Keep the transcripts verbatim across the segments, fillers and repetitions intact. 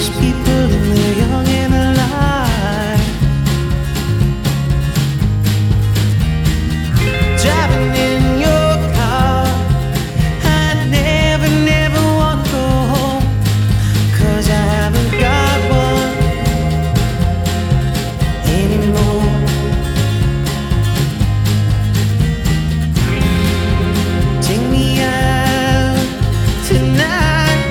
these people and they're young and alive. Driving in your car, I never, never want to go home, 'cause I haven't got one anymore. Take me out tonight,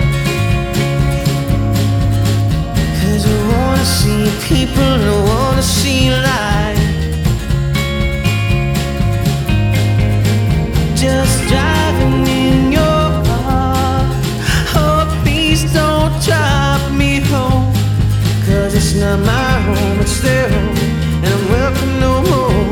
'cause I wanna see people, I wanna see light. Just driving in your car, oh please don't drive me home, 'cause it's not my home, it's their home, and I'm welcome no more.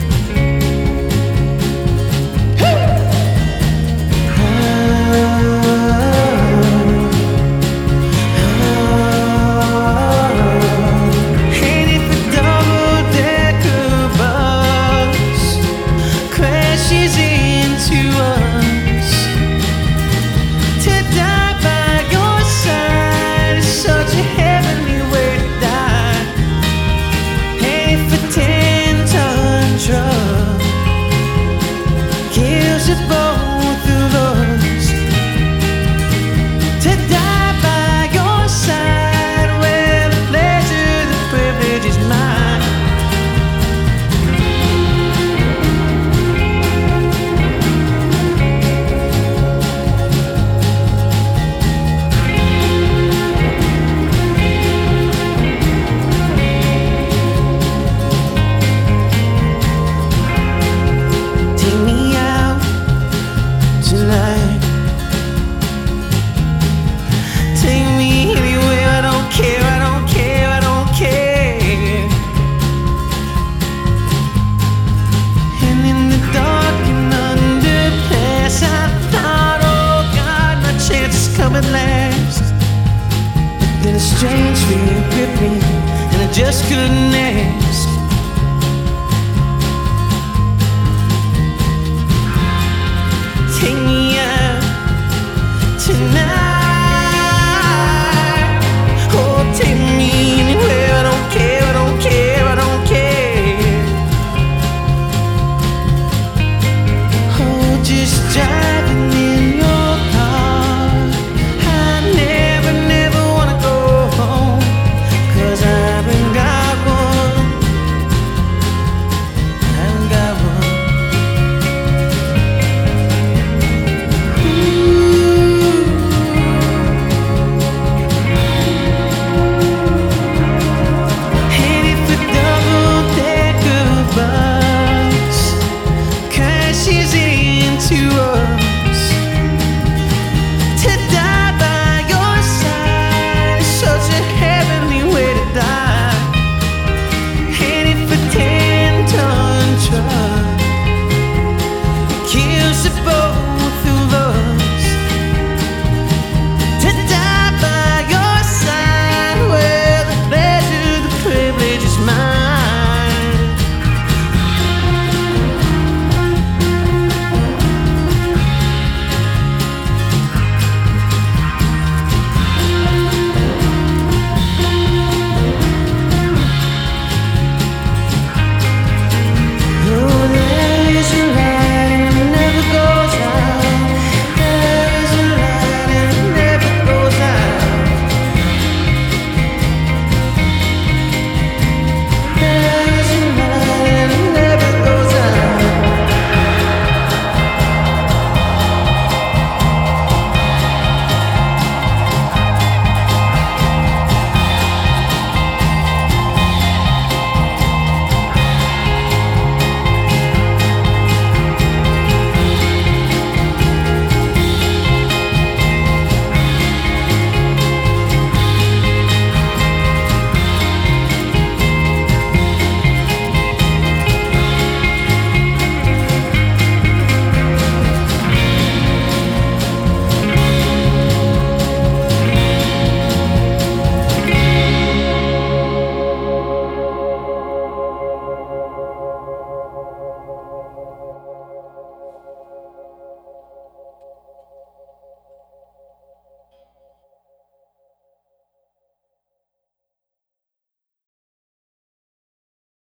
At last, then a strange fear gripped me, and I just couldn't ask. Take me out tonight.